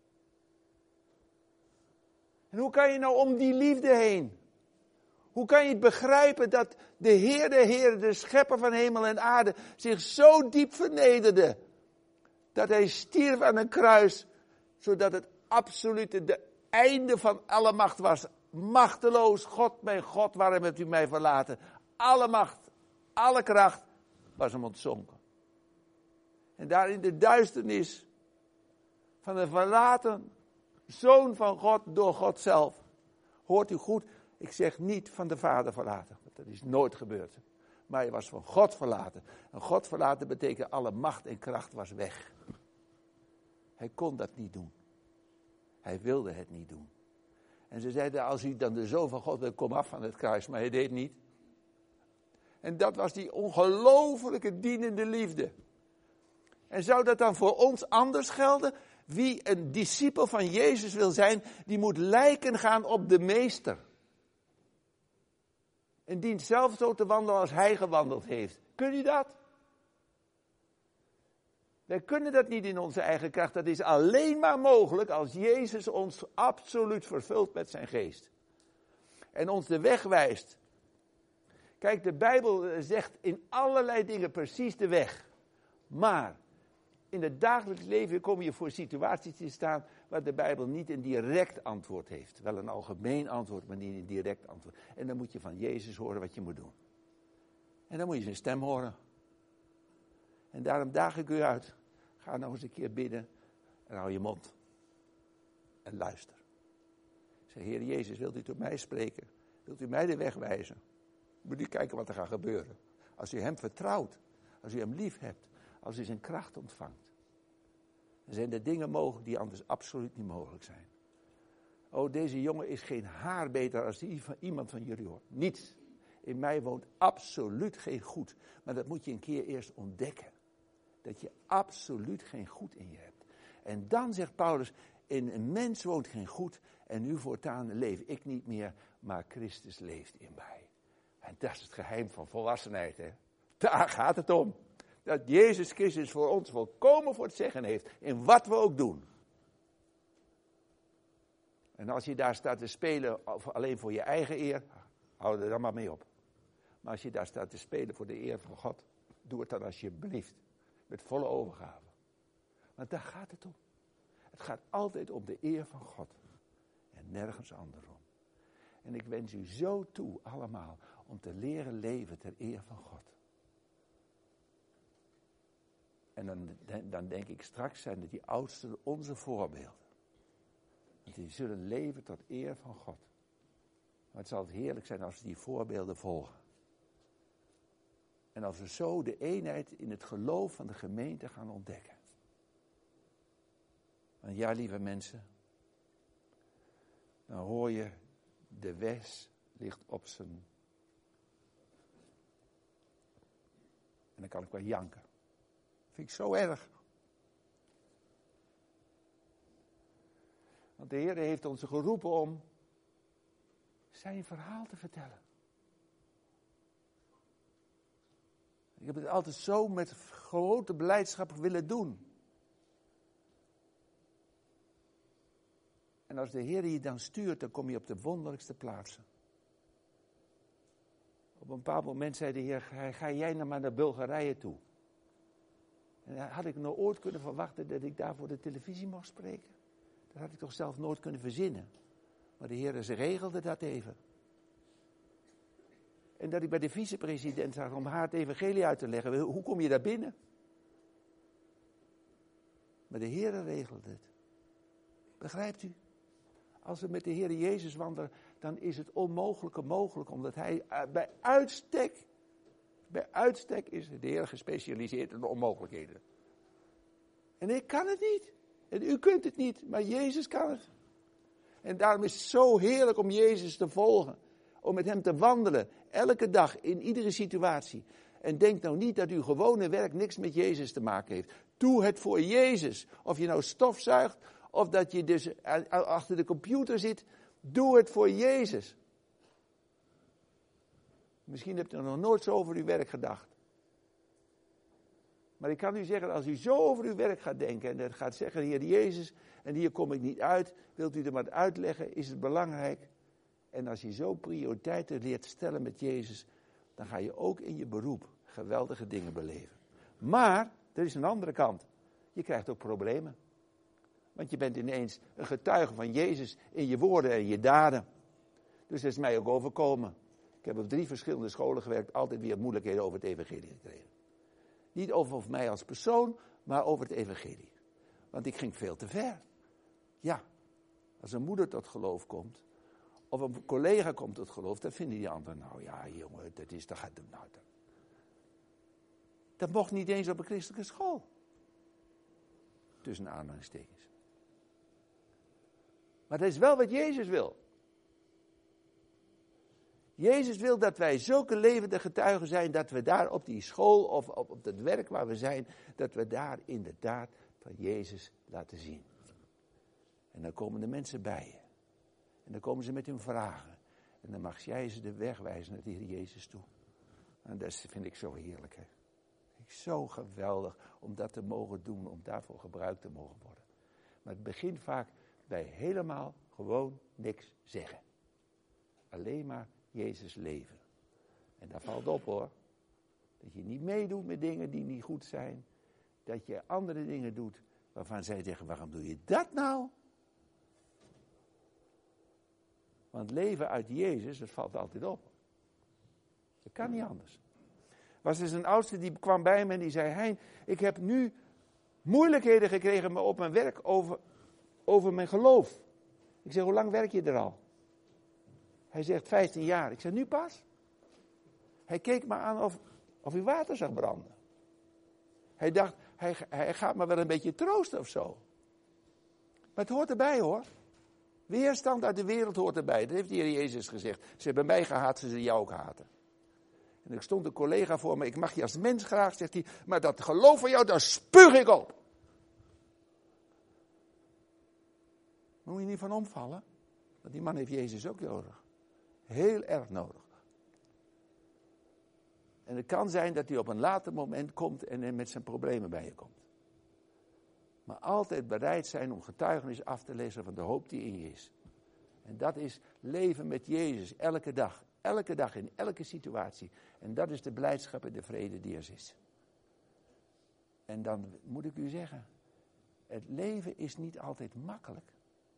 En hoe kan je nou om die liefde heen? Hoe kan je het begrijpen dat de Heer, de schepper van hemel en aarde, zich zo diep vernederde, dat hij stierf aan een kruis, zodat het absolute, de einde van alle macht was. Machteloos, God, mijn God, waarom hebt u mij verlaten? Alle macht, alle kracht was hem ontzonken. En daar in de duisternis van een verlaten Zoon van God door God zelf. Hoort u goed, ik zeg niet van de Vader verlaten, want dat is nooit gebeurd. Maar hij was van God verlaten. En God verlaten betekent alle macht en kracht was weg. Hij kon dat niet doen. Hij wilde het niet doen. En ze zeiden, als u dan de Zoon van God bent, kom af van het kruis. Maar hij deed niet. En dat was die ongelofelijke dienende liefde. En zou dat dan voor ons anders gelden? Wie een discipel van Jezus wil zijn, die moet lijken gaan op de meester. En dient zelf zo te wandelen als hij gewandeld heeft. Kun je dat? Wij kunnen dat niet in onze eigen kracht. Dat is alleen maar mogelijk als Jezus ons absoluut vervult met zijn geest. En ons de weg wijst. Kijk, de Bijbel zegt in allerlei dingen precies de weg. Maar in het dagelijks leven kom je voor situaties te staan waar de Bijbel niet een direct antwoord heeft. Wel een algemeen antwoord, maar niet een direct antwoord. En dan moet je van Jezus horen wat je moet doen. En dan moet je zijn stem horen. En daarom daag ik u uit. Ga nou eens een keer bidden en hou je mond. En luister. Zeg, Heer Jezus, wilt u tot mij spreken? Wilt u mij de weg wijzen? Moet u kijken wat er gaat gebeuren. Als u hem vertrouwt, als u hem lief hebt, als u zijn kracht ontvangt. Dan zijn er dingen mogelijk die anders absoluut niet mogelijk zijn. Oh, deze jongen is geen haar beter als iemand van jullie hoort. Niets. In mij woont absoluut geen goed. Maar dat moet je een keer eerst ontdekken. Dat je absoluut geen goed in je hebt. En dan zegt Paulus, in een mens woont geen goed. En nu voortaan leef ik niet meer, maar Christus leeft in mij. En dat is het geheim van volwassenheid. Hè? Daar gaat het om. Dat Jezus Christus voor ons volkomen voor het zeggen heeft. In wat we ook doen. En als je daar staat te spelen alleen voor je eigen eer, hou er dan maar mee op. Maar als je daar staat te spelen voor de eer van God, doe het dan alsjeblieft. Met volle overgave. Want daar gaat het om. Het gaat altijd om de eer van God. En nergens andersom. En ik wens u zo toe allemaal om te leren leven ter eer van God. En dan denk ik, straks zijn het die oudsten onze voorbeelden. Want die zullen leven tot eer van God. Maar het zal heerlijk zijn als we die voorbeelden volgen. En als we zo de eenheid in het geloof van de gemeente gaan ontdekken. Want ja, lieve mensen, dan hoor je de wes ligt op zijn. En dan kan ik wel janken. Vind ik zo erg. Want de Heer heeft ons geroepen om zijn verhaal te vertellen. Ik heb het altijd zo met grote blijdschap willen doen. En als de Heer je dan stuurt, dan kom je op de wonderlijkste plaatsen. Op een bepaald moment zei de Heer, ga jij nou maar naar Bulgarije toe. En had ik nog ooit kunnen verwachten dat ik daar voor de televisie mocht spreken? Dat had ik toch zelf nooit kunnen verzinnen. Maar de Heer, ze regelde dat even. En dat ik bij de vicepresident zag om haar het evangelie uit te leggen. Hoe kom je daar binnen? Maar de Heer regelde het. Begrijpt u? Als we met de Heer Jezus wandelen, dan is het onmogelijke mogelijk. Omdat Hij bij uitstek is de Heer gespecialiseerd in de onmogelijkheden. En ik kan het niet. En u kunt het niet, maar Jezus kan het. En daarom is het zo heerlijk om Jezus te volgen. Om met Hem te wandelen, elke dag, in iedere situatie. En denk nou niet dat uw gewone werk niks met Jezus te maken heeft. Doe het voor Jezus. Of je nou stofzuigt, of dat je dus achter de computer zit. Doe het voor Jezus. Misschien hebt u nog nooit zo over uw werk gedacht. Maar ik kan u zeggen, als u zo over uw werk gaat denken en gaat zeggen, Heer Jezus, en hier kom ik niet uit, wilt u er maar uitleggen, is het belangrijk. En als je zo prioriteiten leert stellen met Jezus, dan ga je ook in je beroep geweldige dingen beleven. Maar, er is een andere kant. Je krijgt ook problemen. Want je bent ineens een getuige van Jezus in je woorden en je daden. Dus dat is mij ook overkomen. Ik heb op 3 verschillende scholen gewerkt, altijd weer moeilijkheden over het evangelie gekregen. Niet over mij als persoon, maar over het evangelie. Want ik ging veel te ver. Ja, als een moeder tot geloof komt, of een collega komt tot geloof, dan vinden die anderen, nou ja jongen, dat gaat hem nou. Dat mocht niet eens op een christelijke school. Tussen aanhalingstekens. Maar dat is wel wat Jezus wil. Jezus wil dat wij zulke levende getuigen zijn, dat we daar op die school of op het werk waar we zijn, dat we daar inderdaad van Jezus laten zien. En dan komen de mensen bij je. En dan komen ze met hun vragen. En dan mag jij ze de weg wijzen naar de Heer Jezus toe. En dat vind ik zo heerlijk, hè. Vind ik zo geweldig om dat te mogen doen, om daarvoor gebruikt te mogen worden. Maar het begint vaak bij helemaal gewoon niks zeggen. Alleen maar Jezus leven. En daar valt op hoor. Dat je niet meedoet met dingen die niet goed zijn. Dat je andere dingen doet waarvan zij zeggen, waarom doe je dat nou? Want leven uit Jezus, dat valt altijd op. Dat kan niet anders. Was dus een oudste die kwam bij me en die zei, Hein, ik heb nu moeilijkheden gekregen op mijn werk over mijn geloof. Ik zeg, hoe lang werk je er al? Hij zegt 15 jaar. Ik zeg, nu pas? Hij keek me aan of hij water zag branden. Hij dacht, hij gaat me wel een beetje troosten of zo. Maar het hoort erbij hoor. Weerstand uit de wereld hoort erbij. Dat heeft de Heer Jezus gezegd. Ze hebben mij gehaat, ze zullen jou ook haten. En er stond een collega voor me, ik mag je als mens graag, zegt hij, maar dat geloof van jou, daar spuug ik op. Moet je niet van omvallen? Want die man heeft Jezus ook nodig. Heel erg nodig. En het kan zijn dat hij op een later moment komt en met zijn problemen bij je komt. Maar altijd bereid zijn om getuigenis af te lezen van de hoop die in je is. En dat is leven met Jezus elke dag. Elke dag in elke situatie. En dat is de blijdschap en de vrede die er is. En dan moet ik u zeggen, het leven is niet altijd makkelijk.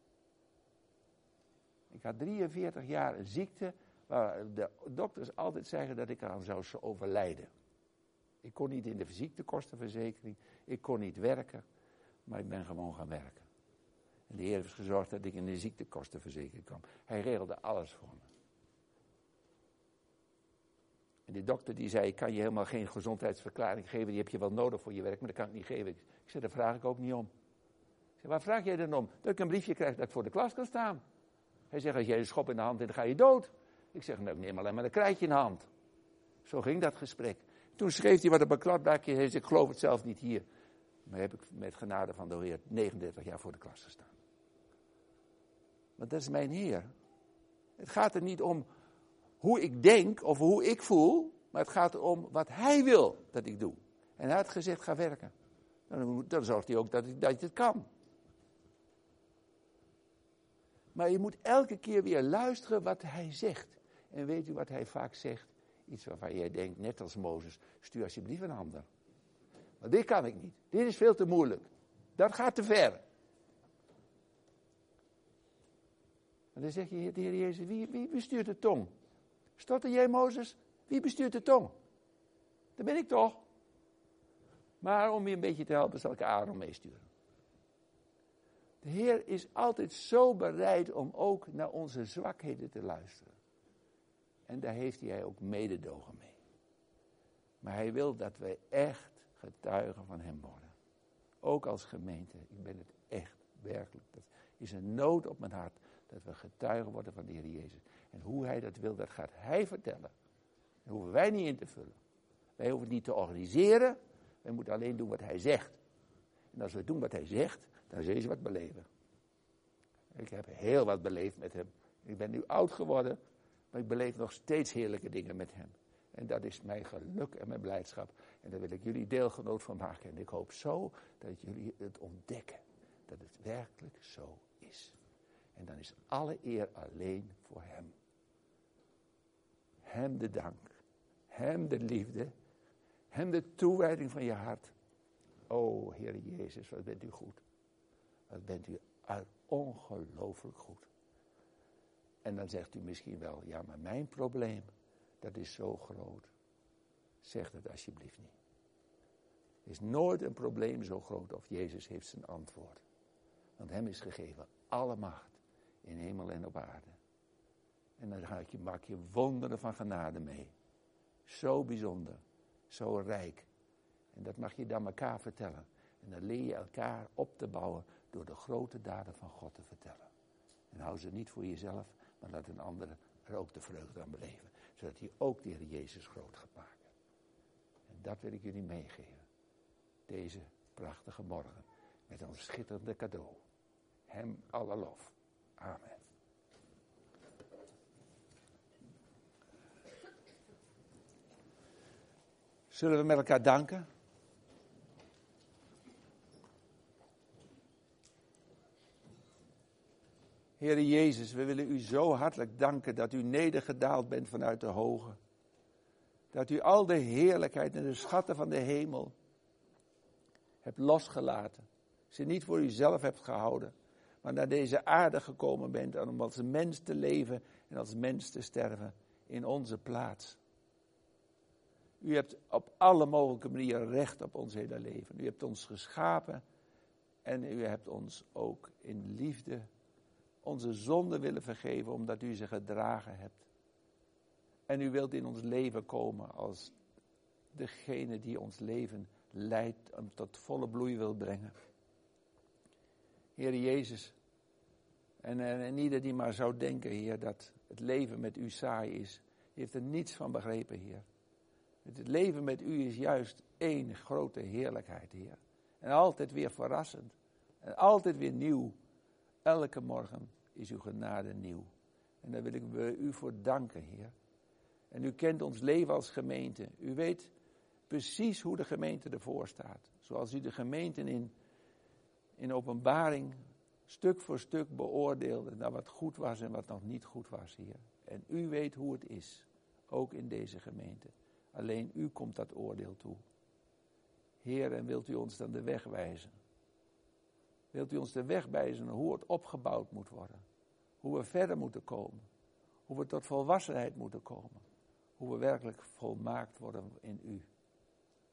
Ik had 43 jaar een ziekte waar de dokters altijd zeggen dat ik eraan zou overlijden. Ik kon niet in de ziektekostenverzekering. Ik kon niet werken. Maar ik ben gewoon gaan werken. En de Heer heeft gezorgd dat ik in de ziektekostenverzekering kwam. Hij regelde alles voor me. En de dokter die zei, ik kan je helemaal geen gezondheidsverklaring geven. Die heb je wel nodig voor je werk, maar dat kan ik niet geven. Ik zei, daar vraag ik ook niet om. Ik zei, waar vraag jij dan om? Dat ik een briefje krijg dat ik voor de klas kan staan. Hij zegt, als jij een schop in de hand hebt, dan ga je dood. Ik zeg, nou, ik neem alleen maar een krijtje in de hand. Zo ging dat gesprek. Toen schreef hij wat op een kladblaadje. Hij zei, ik geloof het zelf niet hier. Maar heb ik met genade van de Heer 39 jaar voor de klas gestaan. Want dat is mijn Heer. Het gaat er niet om hoe ik denk of hoe ik voel. Maar het gaat om wat Hij wil dat ik doe. En hij had gezegd, ga werken. Dan zorgt hij ook dat je het kan. Maar je moet elke keer weer luisteren wat Hij zegt. En weet u wat Hij vaak zegt? Iets waarvan jij denkt, net als Mozes, stuur alsjeblieft een ander. Maar dit kan ik niet. Dit is veel te moeilijk. Dat gaat te ver. En dan zeg je, de Heer Jezus, wie bestuurt de tong? Stotter jij, Mozes? Wie bestuurt de tong? Dat ben ik toch? Maar om je een beetje te helpen, zal ik Aaron meesturen. De Heer is altijd zo bereid om ook naar onze zwakheden te luisteren. En daar heeft Hij ook mededogen mee. Maar Hij wil dat wij echt getuigen van Hem worden. Ook als gemeente. Ik ben het echt, werkelijk. Dat is een nood op mijn hart. Dat we getuigen worden van de Heer Jezus. En hoe Hij dat wil, dat gaat Hij vertellen. Daar hoeven wij niet in te vullen. Wij hoeven het niet te organiseren. Wij moeten alleen doen wat Hij zegt. En als we doen wat Hij zegt, dan zul je wat beleven. Ik heb heel wat beleefd met Hem. Ik ben nu oud geworden, maar ik beleef nog steeds heerlijke dingen met Hem. En dat is mijn geluk en mijn blijdschap. En daar wil ik jullie deelgenoot van maken. En ik hoop zo dat jullie het ontdekken. Dat het werkelijk zo is. En dan is alle eer alleen voor Hem. Hem de dank. Hem de liefde. Hem de toewijding van je hart. O Heer Jezus, wat bent u goed. Wat bent u ongelooflijk goed. En dan zegt u misschien wel, ja, maar mijn probleem, dat is zo groot. Zeg dat alsjeblieft niet. Er is nooit een probleem zo groot of Jezus heeft zijn antwoord. Want Hem is gegeven alle macht in hemel en op aarde. En dan maak je wonderen van genade mee. Zo bijzonder, zo rijk. En dat mag je dan elkaar vertellen. En dan leer je elkaar op te bouwen door de grote daden van God te vertellen. En hou ze niet voor jezelf, maar laat een ander er ook de vreugde aan beleven. Zodat hij ook de Heer Jezus groot gaat maken. En dat wil ik jullie meegeven. Deze prachtige morgen. Met ons schitterende cadeau. Hem alle lof. Amen. Zullen we met elkaar danken? Heere Jezus, we willen u zo hartelijk danken dat u nedergedaald bent vanuit de hoge. Dat u al de heerlijkheid en de schatten van de hemel hebt losgelaten. Ze niet voor uzelf hebt gehouden, maar naar deze aarde gekomen bent om als mens te leven en als mens te sterven in onze plaats. U hebt op alle mogelijke manieren recht op ons hele leven. U hebt ons geschapen en u hebt ons ook in liefde onze zonden willen vergeven omdat u ze gedragen hebt. En u wilt in ons leven komen als degene die ons leven leidt en tot volle bloei wil brengen. Heer Jezus, en ieder die maar zou denken, Heer, dat het leven met u saai is, heeft er niets van begrepen, Heer. Het leven met u is juist één grote heerlijkheid, Heer. En altijd weer verrassend. En altijd weer nieuw. Elke morgen is uw genade nieuw. En daar wil ik u voor danken, Heer. En u kent ons leven als gemeente. U weet precies hoe de gemeente ervoor staat. Zoals u de gemeenten in openbaring stuk voor stuk beoordeelde naar wat goed was en wat nog niet goed was, Heer. En u weet hoe het is, ook in deze gemeente. Alleen u komt dat oordeel toe. Heer, en wilt u ons dan de weg wijzen? Wilt u ons de weg wijzen hoe het opgebouwd moet worden? Hoe we verder moeten komen? Hoe we tot volwassenheid moeten komen? Hoe we werkelijk volmaakt worden in u?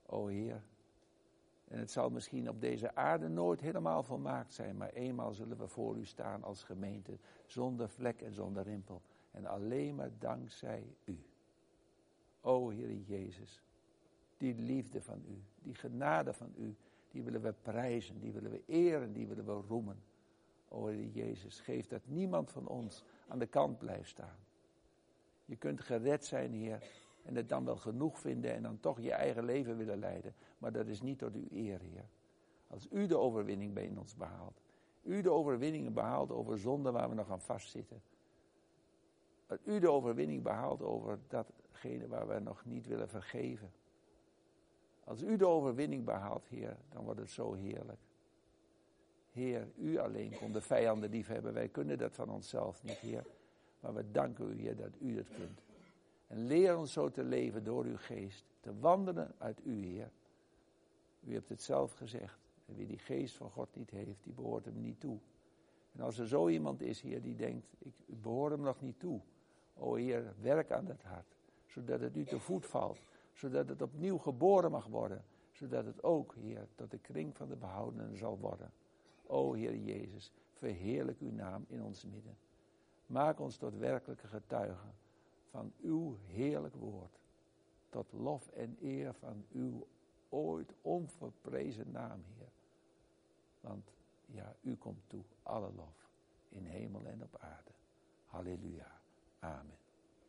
O Heer. En het zal misschien op deze aarde nooit helemaal volmaakt zijn, maar eenmaal zullen we voor u staan als gemeente, zonder vlek en zonder rimpel. En alleen maar dankzij u. O Heer Jezus, die liefde van u, die genade van u, die willen we prijzen, die willen we eren, die willen we roemen. O Heer Jezus, geef dat niemand van ons aan de kant blijft staan. Je kunt gered zijn, Heer, en het dan wel genoeg vinden en dan toch je eigen leven willen leiden. Maar dat is niet tot uw eer, Heer. Als u de overwinning bij ons behaalt. U de overwinning behaalt over zonde waar we nog aan vastzitten. Dat u de overwinning behaalt over datgene waar we nog niet willen vergeven. Als u de overwinning behaalt, Heer, dan wordt het zo heerlijk. Heer, u alleen kon de vijanden lief hebben. Wij kunnen dat van onszelf niet, Heer. Maar we danken u, Heer, dat u dat kunt. En leer ons zo te leven door uw geest. Te wandelen uit u, Heer. U hebt het zelf gezegd. En wie die geest van God niet heeft, die behoort hem niet toe. En als er zo iemand is, Heer, die denkt, ik behoor hem nog niet toe. O Heer, werk aan dat hart. Zodat het u te voet valt. Zodat het opnieuw geboren mag worden. Zodat het ook, Heer, tot de kring van de behoudenen zal worden. O Heer Jezus, verheerlijk uw naam in ons midden. Maak ons tot werkelijke getuigen van uw heerlijk woord. Tot lof en eer van uw ooit onverprezen naam, Heer. Want ja, u komt toe, alle lof, in hemel en op aarde. Halleluja. Amen.